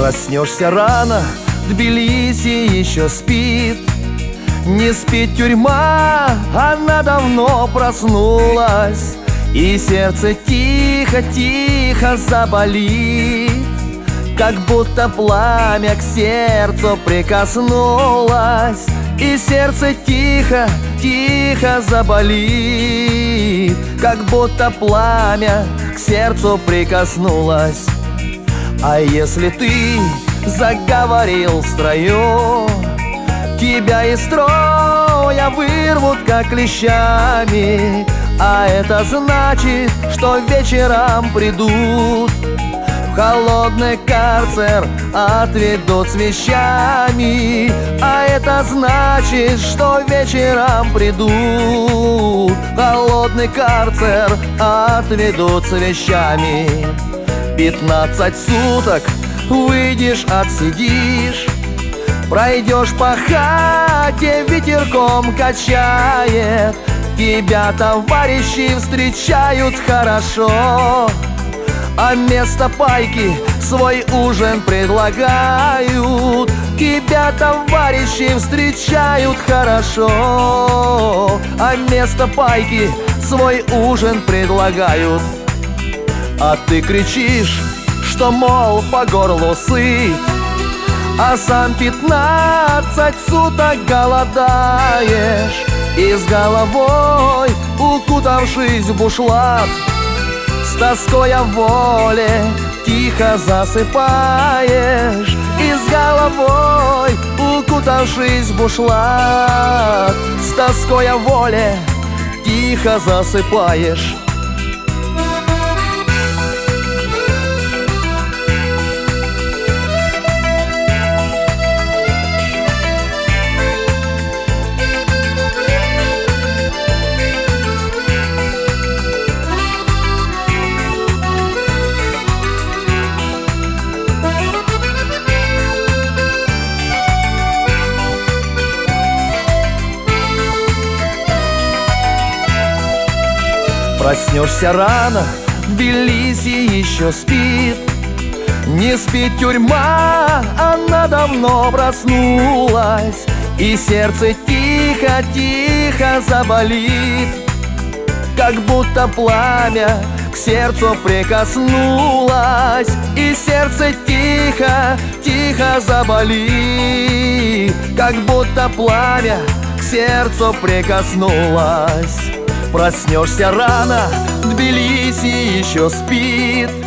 Проснешься рано, Тбилиси еще спит. Не спит тюрьма, она давно проснулась, и сердце тихо-тихо заболит, как будто пламя к сердцу прикоснулось. И сердце тихо-тихо заболит, как будто пламя к сердцу прикоснулось. А если ты заговорил в строю, тебя из строя вырвут как клещами. А это значит, что вечером придут в холодный карцер, отведут с вещами. А это значит, что вечером придут в холодный карцер, отведут с вещами. 15 суток выйдешь, отсидишь, пройдешь по хате, ветерком качает. Тебя товарищи встречают хорошо, а вместо пайки свой ужин предлагают. Тебя товарищи встречают хорошо, а вместо пайки свой ужин предлагают. А ты кричишь, что, мол, по горлу сыт, а сам 15 суток голодаешь. И с головой, укутавшись в бушлат, с тоской о воле тихо засыпаешь. И с головой, укутавшись в бушлат, с тоской о воле тихо засыпаешь. Проснешься рано, Тбилиси еще спит. Не спит тюрьма, она давно проснулась, и сердце тихо-тихо заболит, как будто пламя к сердцу прикоснулось. И сердце тихо-тихо заболит, как будто пламя к сердцу прикоснулось. Проснешься рано, Тбилиси еще спит.